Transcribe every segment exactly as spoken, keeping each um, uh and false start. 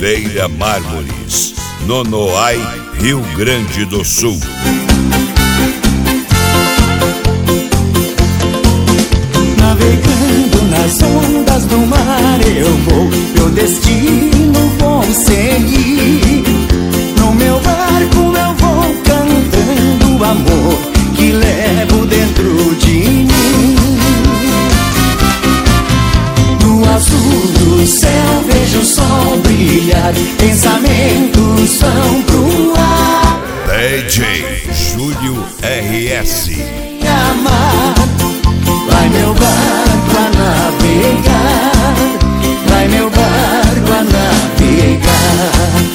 Oliveira Mármores, Nonoai, Rio Grande do Sul. Navegando nas ondas do mar eu vou, meu destino vou seguir. No meu barco eu vou cantando o amor que levo dentro de mim. No azul do céu vejo o sol brilhar, pensamentos vão pro ar. D J Júlio R S. Amar, vai meu barco a navegar, vai meu barco a navegar.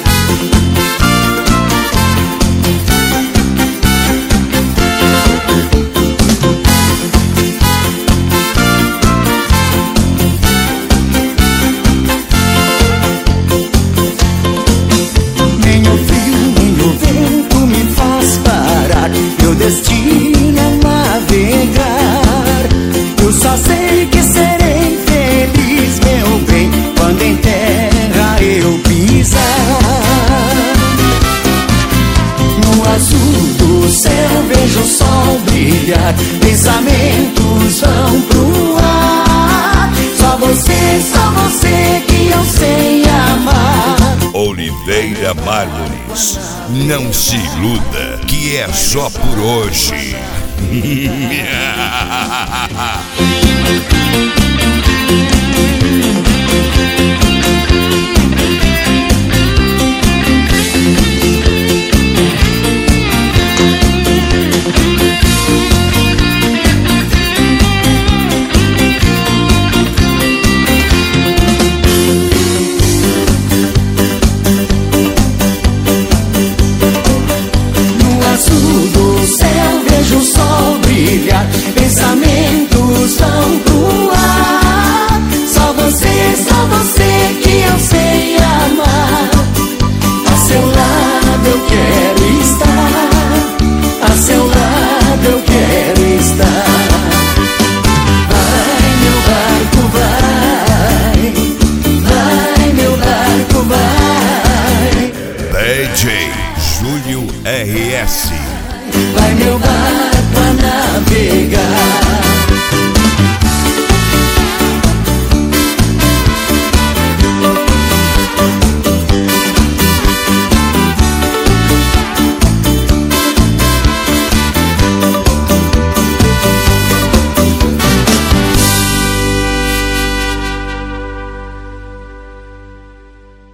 Nem o frio, nem o vento me faz parar, meu destino é navegar. Eu só sei que serei feliz, meu bem, quando em terra eu pisar. No azul do céu vejo o sol brilhar, pensamentos vão pro ar. Só você, só você que eu sei amar. Oliveira Mármores, não se iluda que é só por hoje. No azul do céu vejo o sol brilhar, pensamento